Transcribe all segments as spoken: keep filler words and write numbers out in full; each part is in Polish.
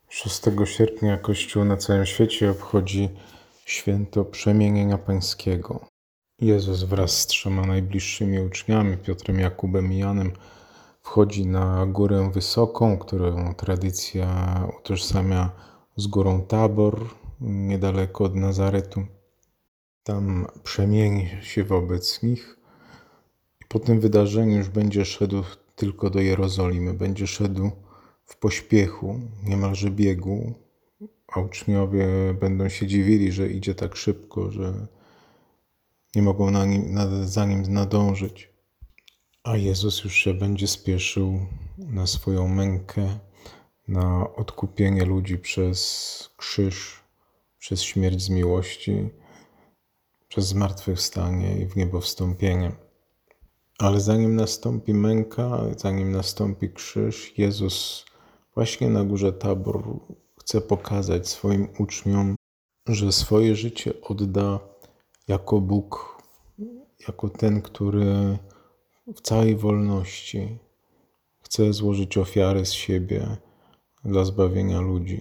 szóstego sierpnia Kościół na całym świecie obchodzi święto Przemienienia Pańskiego. Jezus wraz z trzema najbliższymi uczniami, Piotrem, Jakubem i Janem, wchodzi na górę wysoką, którą tradycja utożsamia z górą Tabor, niedaleko od Nazaretu. Tam przemieni się wobec nich i po tym wydarzeniu już będzie szedł tylko do Jerozolimy. Będzie szedł w pośpiechu, niemalże biegu, a uczniowie będą się dziwili, że idzie tak szybko, że nie mogą na nim, na, za nim nadążyć. A Jezus już się będzie spieszył na swoją mękę, na odkupienie ludzi przez krzyż, przez śmierć z miłości, przez zmartwychwstanie i w niebo wstąpienie. Ale zanim nastąpi męka, zanim nastąpi krzyż, Jezus właśnie na górze Tabor chce pokazać swoim uczniom, że swoje życie odda jako Bóg, jako ten, który w całej wolności chce złożyć ofiarę z siebie dla zbawienia ludzi.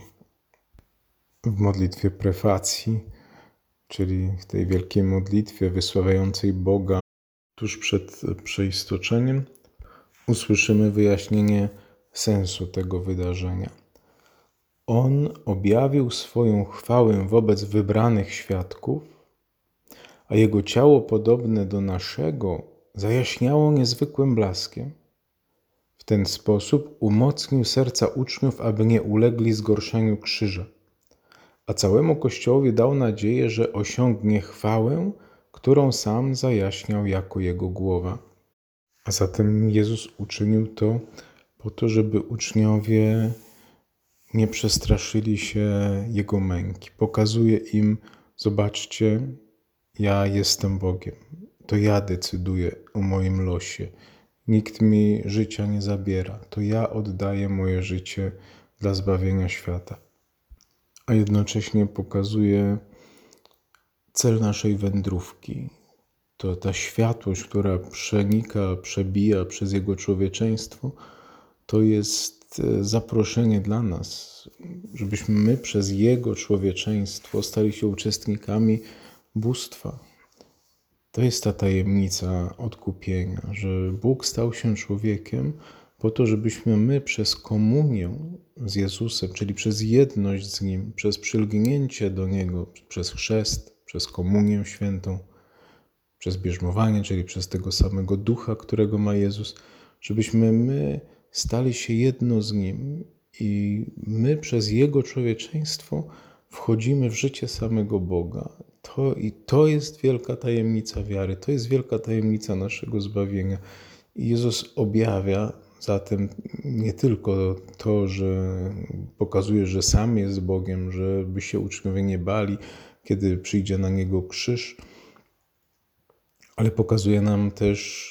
W modlitwie prefacji, czyli w tej wielkiej modlitwie wysławiającej Boga tuż przed przeistoczeniem, usłyszymy wyjaśnienie sensu tego wydarzenia. On objawił swoją chwałę wobec wybranych świadków, a jego ciało podobne do naszego zajaśniało niezwykłym blaskiem. W ten sposób umocnił serca uczniów, aby nie ulegli zgorszeniu krzyża, a całemu Kościołowi dał nadzieję, że osiągnie chwałę, którą sam zajaśniał jako jego głowa. A zatem Jezus uczynił to po to, żeby uczniowie nie przestraszyli się Jego męki. Pokazuje im, zobaczcie, ja jestem Bogiem. To ja decyduję o moim losie. Nikt mi życia nie zabiera. To ja oddaję moje życie dla zbawienia świata. A jednocześnie pokazuje cel naszej wędrówki. To ta światłość, która przenika, przebija przez Jego człowieczeństwo, to jest zaproszenie dla nas, żebyśmy my przez Jego człowieczeństwo stali się uczestnikami bóstwa. To jest ta tajemnica odkupienia, że Bóg stał się człowiekiem po to, żebyśmy my przez komunię z Jezusem, czyli przez jedność z Nim, przez przylgnięcie do Niego, przez chrzest, przez komunię świętą, przez bierzmowanie, czyli przez tego samego Ducha, którego ma Jezus, żebyśmy my stali się jedno z Nim i my przez Jego człowieczeństwo wchodzimy w życie samego Boga. To, I to jest wielka tajemnica wiary, to jest wielka tajemnica naszego zbawienia. I Jezus objawia zatem nie tylko to, że pokazuje, że sam jest Bogiem, żeby się uczniowie nie bali, kiedy przyjdzie na Niego krzyż, ale pokazuje nam też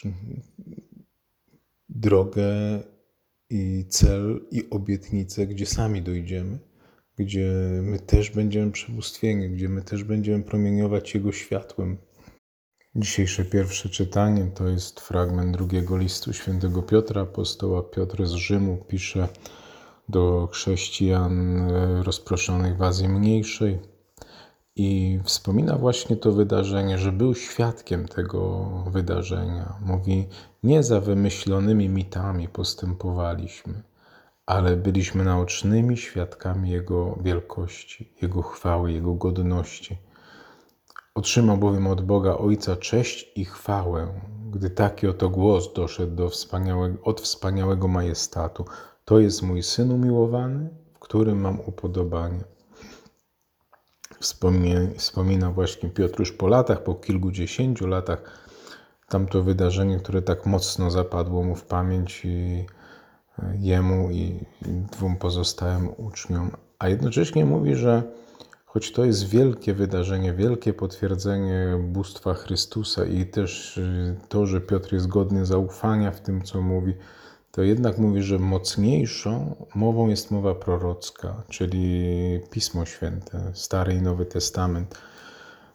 drogę i cel i obietnicę, gdzie sami dojdziemy, gdzie my też będziemy przebóstwieni, gdzie my też będziemy promieniować Jego światłem. Dzisiejsze pierwsze czytanie to jest fragment drugiego listu świętego Piotra. Apostoła Piotr z Rzymu pisze do chrześcijan rozproszonych w Azji Mniejszej i wspomina właśnie to wydarzenie, że był świadkiem tego wydarzenia. Mówi, nie za wymyślonymi mitami postępowaliśmy, ale byliśmy naocznymi świadkami Jego wielkości, Jego chwały, Jego godności. Otrzymał bowiem od Boga Ojca cześć i chwałę, gdy taki oto głos doszedł do wspaniałego, od wspaniałego majestatu. To jest mój Syn umiłowany, w którym mam upodobanie. Wspomina właśnie Piotr już po latach, po kilkudziesięciu latach, tamto wydarzenie, które tak mocno zapadło mu w pamięć i jemu i dwóm pozostałym uczniom. A jednocześnie mówi, że choć to jest wielkie wydarzenie, wielkie potwierdzenie bóstwa Chrystusa i też to, że Piotr jest godny zaufania w tym, co mówi, to jednak mówi, że mocniejszą mową jest mowa prorocka, czyli Pismo Święte, Stary i Nowy Testament.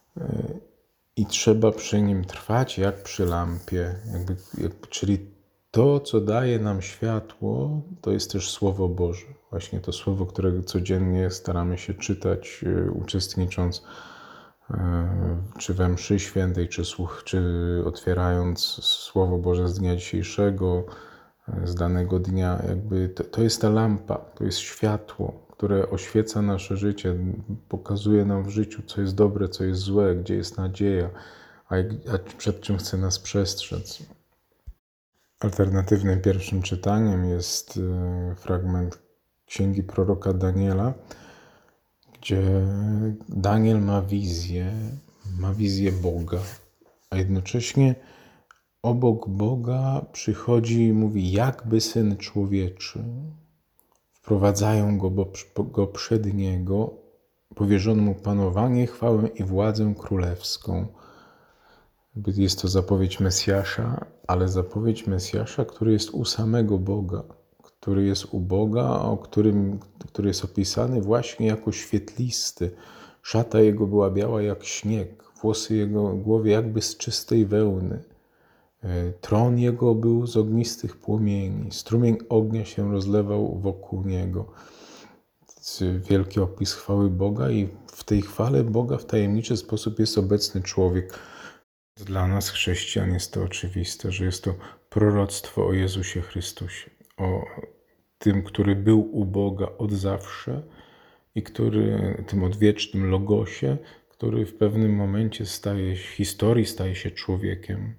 I trzeba przy nim trwać jak przy lampie, jakby, jak, czyli to, co daje nam światło, to jest też Słowo Boże. Właśnie to Słowo, którego codziennie staramy się czytać, uczestnicząc czy we mszy świętej, czy, słuch, czy otwierając Słowo Boże z dnia dzisiejszego, z danego dnia. Jakby to, to jest ta lampa, to jest światło, które oświeca nasze życie, pokazuje nam w życiu, co jest dobre, co jest złe, gdzie jest nadzieja, a, a przed czym chce nas przestrzec. Alternatywnym pierwszym czytaniem jest fragment księgi proroka Daniela, gdzie Daniel ma wizję, ma wizję Boga, a jednocześnie obok Boga przychodzi i mówi, jakby Syn Człowieczy. Wprowadzają go, bo, go przed Niego, powierzono Mu panowanie, chwałę i władzę królewską. Jest to zapowiedź Mesjasza, ale zapowiedź Mesjasza, który jest u samego Boga, który jest u Boga, o którym, który jest opisany właśnie jako świetlisty. Szata Jego była biała jak śnieg, włosy Jego głowie jakby z czystej wełny. Tron Jego był z ognistych płomieni, strumień ognia się rozlewał wokół Niego. Wielki opis chwały Boga i w tej chwale Boga w tajemniczy sposób jest obecny człowiek. Dla nas, chrześcijan, jest to oczywiste, że jest to proroctwo o Jezusie Chrystusie, o tym, który był u Boga od zawsze i który, tym odwiecznym Logosie, który w pewnym momencie staje się historii, staje się człowiekiem,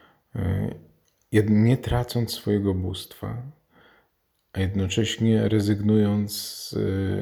nie tracąc swojego bóstwa, a jednocześnie rezygnując z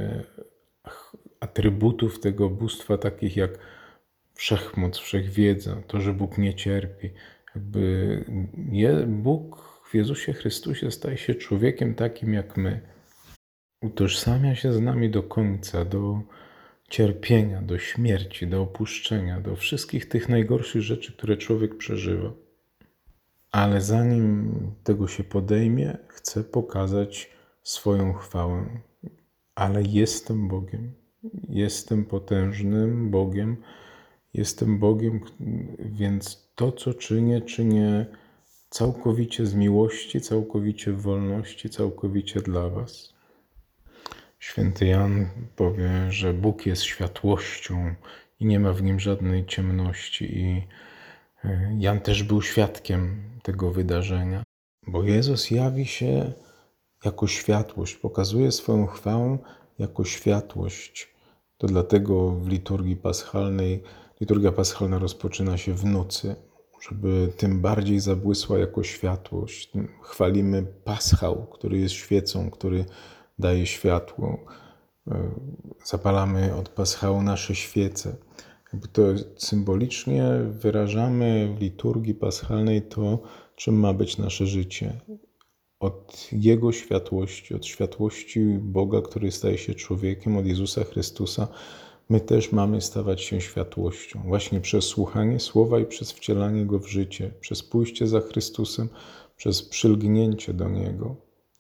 atrybutów tego bóstwa, takich jak wszechmoc, wszechwiedza, to, że Bóg nie cierpi. Jakby Bóg w Jezusie Chrystusie staje się człowiekiem takim jak my. Utożsamia się z nami do końca, do cierpienia, do śmierci, do opuszczenia, do wszystkich tych najgorszych rzeczy, które człowiek przeżywa. Ale zanim tego się podejmie, chce pokazać swoją chwałę. Ale jestem Bogiem. Jestem potężnym Bogiem. Jestem Bogiem, więc to, co czynię, czynię całkowicie z miłości, całkowicie w wolności, całkowicie dla was. Święty Jan powie, że Bóg jest światłością i nie ma w nim żadnej ciemności. I Jan też był świadkiem tego wydarzenia, bo Jezus jawi się jako światłość, pokazuje swoją chwałę jako światłość. To dlatego w liturgii paschalnej, liturgia paschalna rozpoczyna się w nocy, żeby tym bardziej zabłysła jako światłość. Chwalimy paschał, który jest świecą, który daje światło. Zapalamy od paschału nasze świece. Jakby to symbolicznie wyrażamy w liturgii paschalnej to, czym ma być nasze życie. Od Jego światłości, od światłości Boga, który staje się człowiekiem, od Jezusa Chrystusa, my też mamy stawać się światłością. Właśnie przez słuchanie Słowa i przez wcielanie Go w życie, przez pójście za Chrystusem, przez przylgnięcie do Niego.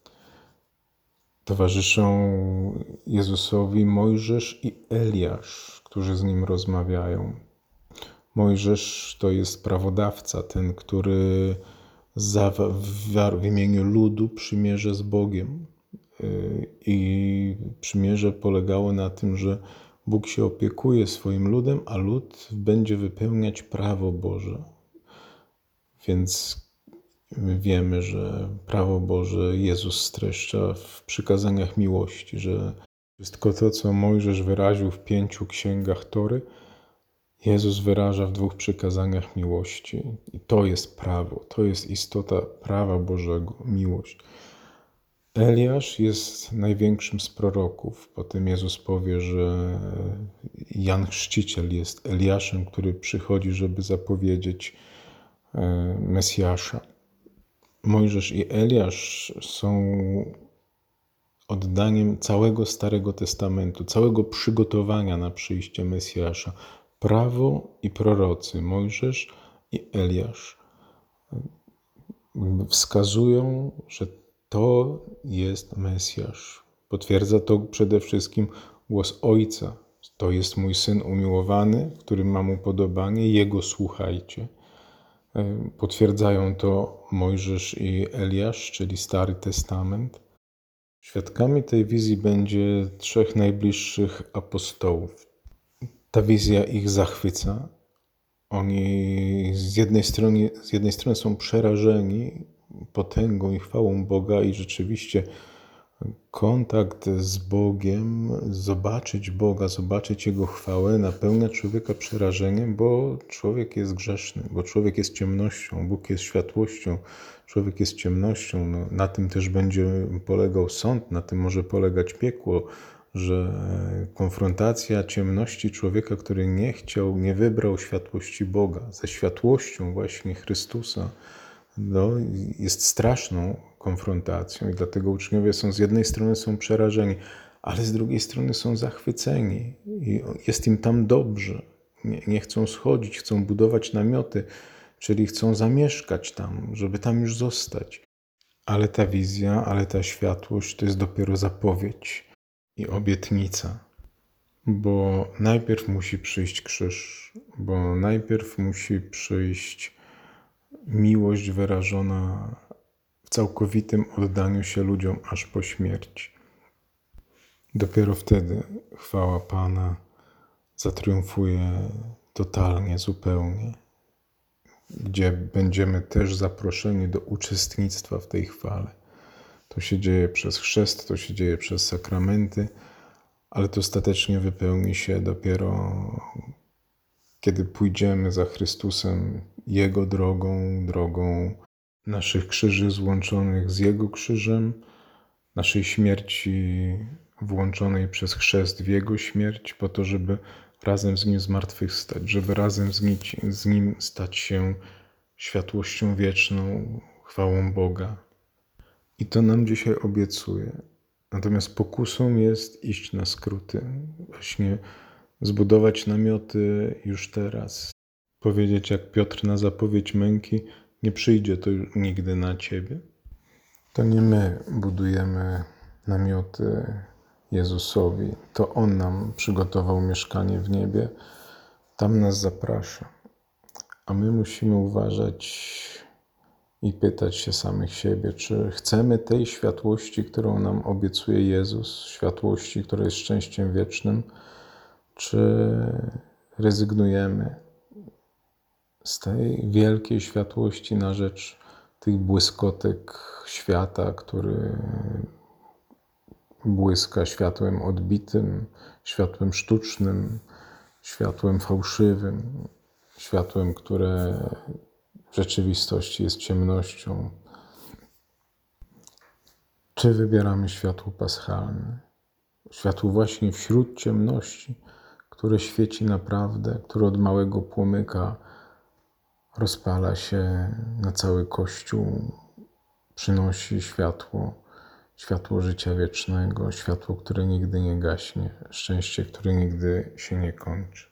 Towarzyszą Jezusowi Mojżesz i Eliasz, którzy z Nim rozmawiają. Mojżesz to jest prawodawca, ten, który zawarł w imieniu ludu przymierze z Bogiem. I przymierze polegało na tym, że Bóg się opiekuje swoim ludem, a lud będzie wypełniać prawo Boże. Więc my wiemy, że prawo Boże Jezus streszcza w przykazaniach miłości, że wszystko to, co Mojżesz wyraził w pięciu księgach Tory, Jezus wyraża w dwóch przykazaniach miłości. I to jest prawo, to jest istota prawa Bożego, miłość. Eliasz jest największym z proroków. Potem Jezus powie, że Jan Chrzciciel jest Eliaszem, który przychodzi, żeby zapowiedzieć Mesjasza. Mojżesz i Eliasz są oddaniem całego Starego Testamentu, całego przygotowania na przyjście Mesjasza. Prawo i prorocy, Mojżesz i Eliasz, wskazują, że to jest Mesjasz. Potwierdza to przede wszystkim głos Ojca. To jest mój Syn umiłowany, w którym mam upodobanie, Jego słuchajcie. Potwierdzają to Mojżesz i Eliasz, czyli Stary Testament. Świadkami tej wizji będzie trzech najbliższych apostołów. Ta wizja ich zachwyca. Oni z jednej strony, z jednej strony są przerażeni potęgą i chwałą Boga i rzeczywiście kontakt z Bogiem, zobaczyć Boga, zobaczyć Jego chwałę napełnia człowieka przerażeniem, bo człowiek jest grzeszny, bo człowiek jest ciemnością, Bóg jest światłością, człowiek jest ciemnością. No, na tym też będzie polegał sąd, na tym może polegać piekło, że konfrontacja ciemności człowieka, który nie chciał, nie wybrał światłości Boga, ze światłością właśnie Chrystusa, no, jest straszną konfrontacją i dlatego uczniowie są z jednej strony są przerażeni, ale z drugiej strony są zachwyceni i jest im tam dobrze. Nie, nie chcą schodzić, chcą budować namioty, czyli chcą zamieszkać tam, żeby tam już zostać. Ale ta wizja, ale ta światłość to jest dopiero zapowiedź i obietnica, bo najpierw musi przyjść krzyż, bo najpierw musi przyjść miłość wyrażona w całkowitym oddaniu się ludziom aż po śmierć. Dopiero wtedy chwała Pana zatriumfuje totalnie, zupełnie, gdzie będziemy też zaproszeni do uczestnictwa w tej chwale. To się dzieje przez chrzest, to się dzieje przez sakramenty, ale to ostatecznie wypełni się dopiero, kiedy pójdziemy za Chrystusem Jego drogą, drogą naszych krzyży złączonych z Jego krzyżem, naszej śmierci włączonej przez chrzest w Jego śmierć, po to, żeby razem z Nim zmartwychwstać, żeby razem z Nim, z Nim stać się światłością wieczną, chwałą Boga. I to nam dzisiaj obiecuje. Natomiast pokusą jest iść na skróty, właśnie zbudować namioty już teraz. Powiedzieć jak Piotr na zapowiedź męki, nie przyjdzie to nigdy na Ciebie. To nie my budujemy namioty Jezusowi, to On nam przygotował mieszkanie w niebie, tam nas zaprasza. A my musimy uważać i pytać się samych siebie, czy chcemy tej światłości, którą nam obiecuje Jezus, światłości, która jest szczęściem wiecznym, czy rezygnujemy z tej wielkiej światłości na rzecz tych błyskotek świata, który błyska światłem odbitym, światłem sztucznym, światłem fałszywym, światłem, które w rzeczywistości jest ciemnością. Czy wybieramy światło paschalne? Światło właśnie wśród ciemności, które świeci naprawdę, które od małego płomyka rozpala się na cały Kościół, przynosi światło, światło życia wiecznego, światło, które nigdy nie gaśnie, szczęście, które nigdy się nie kończy.